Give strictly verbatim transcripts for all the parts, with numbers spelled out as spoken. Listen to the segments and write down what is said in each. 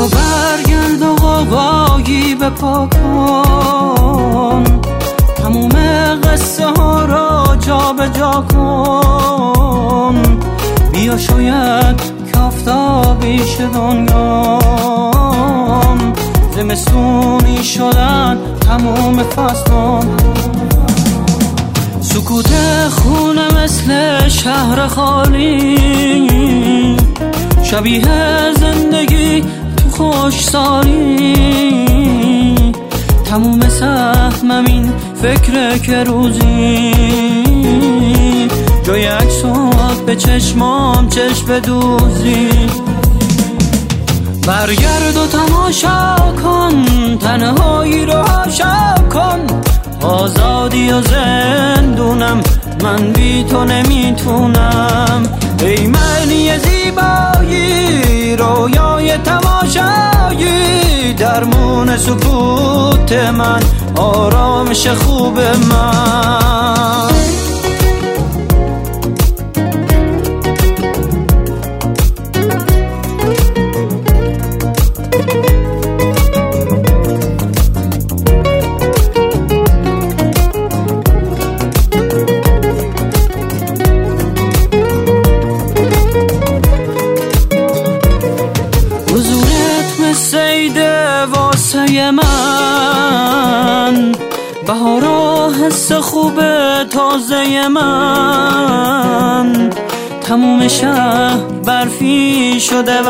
بیا برگرد و قوقایی بپا کن، تموم قصه ها را جا به جا کن. بیا شاید که آفتابیش دنیام، زمستونی شدن تموم فصلان. سکوت خونه مثل شهر خالی، شبیه زندگی تو خوشسالی. تموم سهمم این فکره که روزی جای عکسات به چشمام چشم دوزی. برگرد و تماشا کن، تنهایی رو حاشا کن. آزادی و زندونم، من بی تو نمیتونم. ای معنی زیبایی، رویای تماشایی، درمون سکوت من، آرامش خوب من. سیده واسه من، بهارا حس خوب تازه من. تموم شهر برفی شده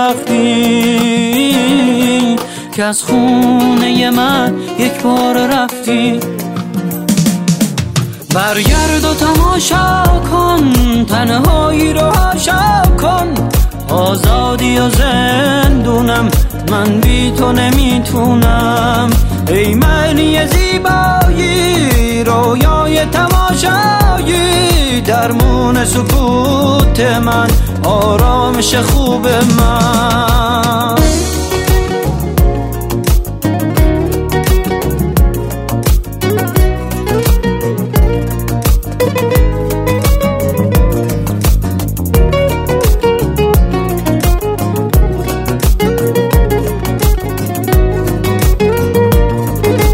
وقتی که از خونه من یک بار رفتی. برگرد و تماشا کن، تنهایی رو حاشا کن. آزادی و زندونم، من بی تو نمیتونم. ای معنی زیبایی، رویای تماشایی، درمون سکوت من، آرامش خوب من.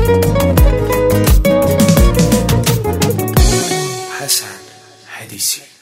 حسن حدیثی.